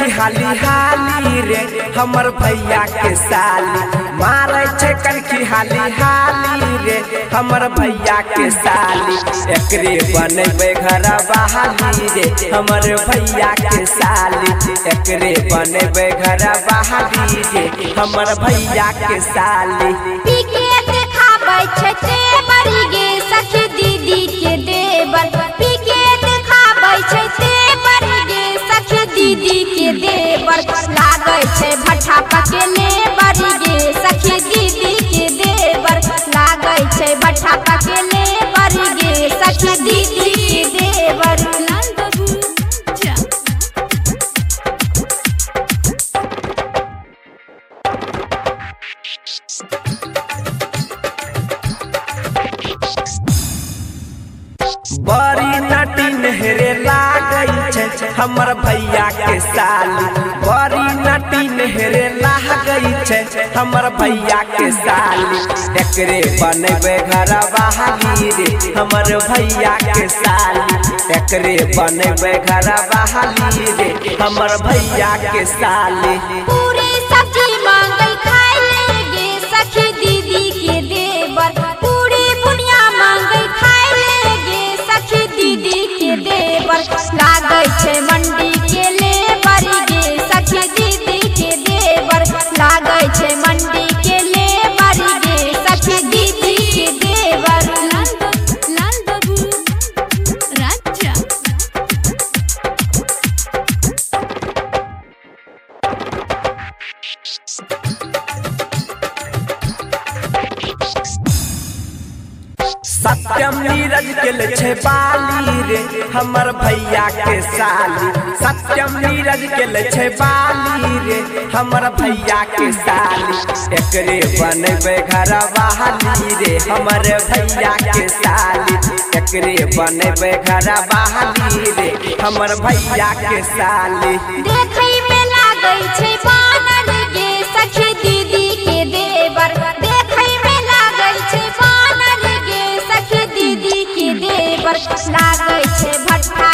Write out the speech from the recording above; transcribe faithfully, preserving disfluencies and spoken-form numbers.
कनखी हाली हाली रे हमर भैया के साली मारे छे कनखी हाली हाली रे हमर भैया के साली एकरे बनबे घर बहाली रे हमर भैया के साली एकरे बनबे घर बहाली रे हमर भैया के साली पीके देखाबै छे तेवर गे सखी दीदी के देवर पीके देखाबै छे तेवर गे सखी दीदी के देवर लागै छे भट्ठा पकेले बड़ी गे सखी दीदी के देवर लागै छे भट्ठा पकेले बड़ी गे सखी दीदी के देवर बड़ी नटीन हेरे लागई छे हमर भैया के साली बड़ी नटीन हेरे लागई छे हमर भैया के साली एकरे बनबे घर बहाली रे हमर भैया के साली एकरे बनबे घर बहाली रे हमर भैया के साली पूरी सब्जी मांगई खाए लेगे सखी दीदी के देवर पूरी बुनिया मांगई खाए लेगे सखी दीदी के देवर लागै छे मंडी के लेबर गे सखी दीदी के देवर लागै छे मंडी के लेबर गे सखी दीदी के देवर लाल बाबू राजा सत्यम नीरज के ले छे बाली रे हमर भैया के साली सत्यम नीरज के ले छे बाली रे हमर भैया के साली एकरे बनबे घर बहाली रे हमर भैया के साली एकरे बनबे घर बहाली रे हमर भैया के साली देखै में लागै छे बानर गे सखी दीदी के देवर देखै में लागै छे बानर गे सखी दीदी के देवर लागै छे भट्ठा